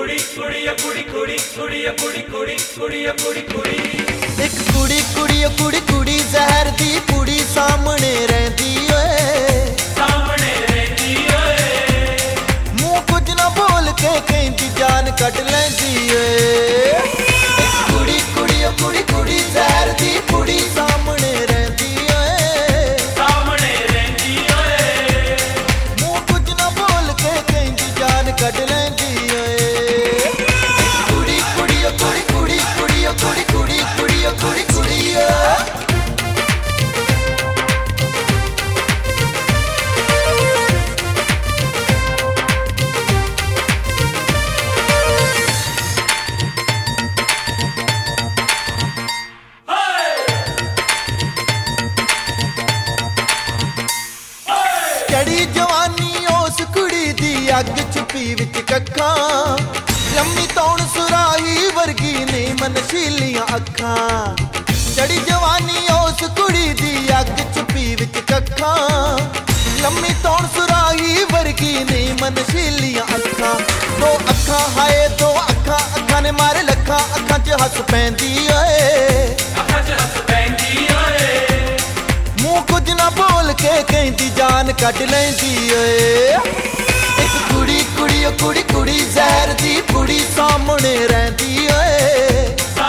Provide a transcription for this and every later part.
ਇੱਕ ਕੁੜੀ ਕੁੜੀ ਕੁੜੀ ਕੁੜੀ ਜ਼ਹਿਰ ਦੀ ਕੁੜੀ ਸਾਹਮਣੇ ਰਹਿੰਦੀ ਓਏ ਮੂੰਹ ਕੁਝ ਨਾ ਬੋਲ ਕੇ ਕਹਿੰਦੀ ਜਾਨ ਕੱਢ ਲੈਂਦੀ ਓਏ ਇੱਕ ਕੁੜੀ ਕੁੜੀ ਕੁੜੀ ਕੁੜੀ ਜ਼ਹਿਰ ਦੀ ਕੁੜੀ ਸਾਹਮਣੇ ਰਹਿੰਦੀ ਓਏ ਮੂੰਹ ਕੁਝ ਨਾ ਬੋਲ ਕੇ ਕਹਿੰਦੀ ਜਾਨ ਕੱਢ ਲੈਂਦੀ ਓਏ ਕੁੜੀ ਕੁੜੀ ਕੁੜੀ ਕੁੜੀ ਕੁੜੀ ਕੁੜੀ ਕੁੜੀ ਕੁੜੀ ਕੁੜੀ ਕੁੜੀ ਚੜੀ ਜਵਾਨੀ ਉਸ ਕੁੜੀ ਦੀ ਅੱਗ ਛੁਪੀ ਵਿੱਚ ਕੱਖਾਂ ਲੰਮੀ ਤੌਣ ਸੁਰਾਹੀ ਵਰਗੀ ਨੇ ਮਨਸ਼ੀਲੀਆਂ ਅੱਖਾਂ ਚੜੀ ਜਵਾਨੀ ਉਸ ਕੁੜੀ ਦੀ ਅੱਗ ਛੁਪੀ ਵਿੱਚ ਕੱਖਾਂ ਲੰਮੀ ਤੌਣ ਸੁਰਾਹੀ ਵਰਗੀ ਨੇ ਮਨਸ਼ੀਲੀਆਂ ਅੱਖਾਂ ਦੋ ਅੱਖਾਂ ਹਾਏ ਦੋ ਅੱਖਾਂ ਅੱਖਾਂ ਨੇ ਮਾਰੇ ਲੱਖਾਂ ਅੱਖਾਂ 'ਚ ਹੱਸ ਪੈਂਦੀ ਓਏ ਮੂੰਹ ਕੁਝ ਨਾ ਬੋਲ ਕੇ ਕਹਿੰਦੀ ਜਾਨ ਕੱਢ ਲੈਂਦੀ ਓਏ ਇੱਕ ਕੁੜੀ ਕੁੜੀ ਕੁੜੀ ਕੁੜੀ ਜ਼ਹਿਰ ਦੀ ਕੁੜੀ ਸਾਹਮਣੇ ਰਹਿੰਦੀ ਓਏ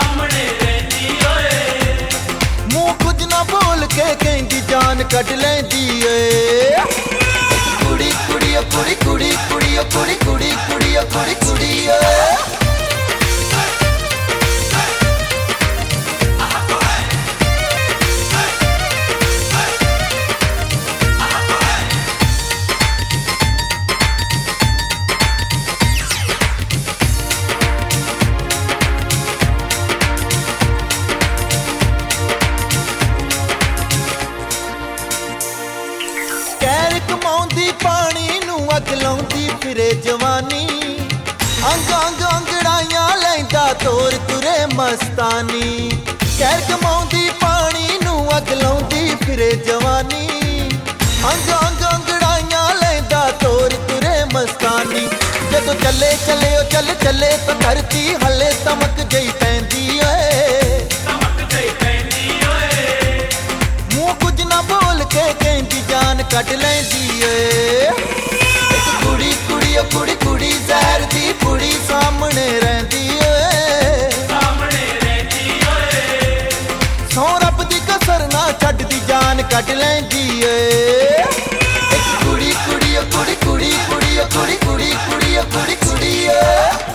ਮੂੰਹ ਕੁਝ ਨਾ ਬੋਲ ਕੇ ਕਹਿੰਦੀ ਜਾਨ ਕੱਢ ਲੈਂਦੀ ਓਏ ਇੱਕ ਕੁੜੀ ਕੁੜੀ ਕੁੜੀ ਕੁੜੀ ਕੁੜੀ ਕੁੜੀ ਕੁੜੀ ਕੁੜੀ ਕੁੜੀ ਕੁੜੀ ਓਏ ਕਮਾਉਂਦੀ ਪਾਣੀ ਨੂੰ ਅੱਗ ਲਾਉਂਦੀ ਫਿਰੇ ਜਵਾਨੀ ਅੰਗ ਅੰਗ ਅੰਗੜਾਈਆਂ ਲੈਂਦਾ ਤੋਰ ਤੁਰੇ ਮਸਤਾਨੀ ਕਹਿਰ ਕਮਾਉਂਦੀ ਪਾਣੀ ਨੂੰ ਅੱਗ ਲਾਉਂਦੀ ਫਿਰੇ ਜਵਾਨੀ ਅੰਗ ਅੰਗ ਅੰਗੜਾਈਆਂ ਲੈਂਦਾ ਤੋਰ ਤੁਰੇ ਮਸਤਾਨੀ ਜਦੋਂ ਚੱਲੇ ਚੱਲੇ ਉਹ ਚੱਲੇ ਤਾਂ ਧਰਤੀ ਹੱਲੇ ਤਮਕ ਜਈ ਪੈਂਦੀ ਓਏ ਮੂੰਹ ਕੁਝ ਨਾ ਬੋਲ ਕੇ ਕਹਿੰਦੀ ਜਾਨ ਕੱਢ ਲੈਂਦੀ ਓਏ ਇੱਕ ਕੁੜੀ ਕੁੜੀ ਕੁੜੀ ਕੁੜੀ ਜ਼ਹਿਰ ਦੀ ਕੁੜੀ ਸਾਹਮਣੇ ਰਹਿੰਦੀ ਓਏ ਸੌ ਰੱਬ ਦੀ ਕਸਰ ਨਾ ਛੱਡਦੀ ਜਾਨ ਕੱਢ ਲੈਂਦੀ ਓਏ ਇੱਕ ਕੁੜੀ ਕੁੜੀ ਕੁੜੀ ਕੁੜੀ ਕੁੜੀ ਕੁੜੀ ਕੁੜੀ ਕੁੜੀ ਕੁੜੀ ਕੁੜੀ ਓਏ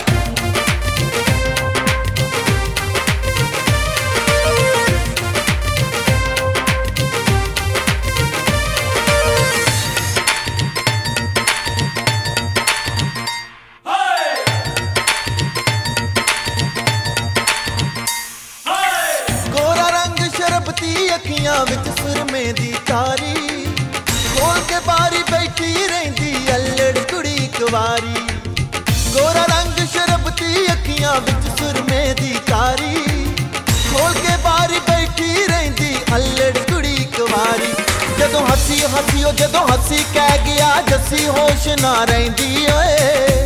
ਅੱਖੀਆਂ ਵਿੱਚ ਸੁਰਮੇ ਦੀ ਤਾਰੀ ਖੋਲ ਕੇ ਬਾਰੀ ਬੈਠੀ ਰਹਿੰਦੀ ਅਲੜ ਕੁੜੀ ਕੁਵਾਰੀ ਗੋਰਾ ਰੰਗ ਸ਼ਰਬਤੀ ਅੱਖੀਆਂ ਵਿੱਚ ਸੁਰਮੇ ਦੀ ਤਾਰੀ ਖੋਲ ਕੇ ਬਾਰੀ ਬੈਠੀ ਰਹਿੰਦੀ ਅਲੜ ਕੁੜੀ ਕੁਵਾਰੀ ਜਦੋਂ ਹੱਸੀ ਹੱਸੀ ਉਹ ਜਦੋਂ ਹੱਸੀ ਕਹਿ ਗਿਆ ਜੱਸੀ ਹੋਸ਼ ਨਾ ਰਹਿੰਦੀ ਓਏ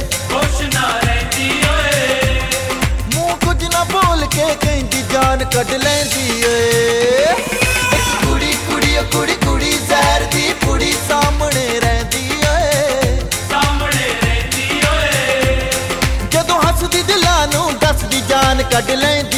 ਮੂੰਹ ਕੁਝ ਨਾ ਬੋਲ ਕੇ ਕਹਿੰਦੀ ਜਾਨ ਕੱਢ ਲੈਂਦੀ ਓਏ ਕੁੜੀ ਕੁੜੀ ਜ਼ਹਿਰ ਦੀ ਕੁੜੀ ਸਾਹਮਣੇ ਰਹਿੰਦੀ ਓਏ ਜਦੋਂ ਹੱਸਦੀ ਦਿਲਾਂ ਨੂੰ ਦੱਸਦੀ ਜਾਨ ਕੱਢ ਲੈਂਦੀ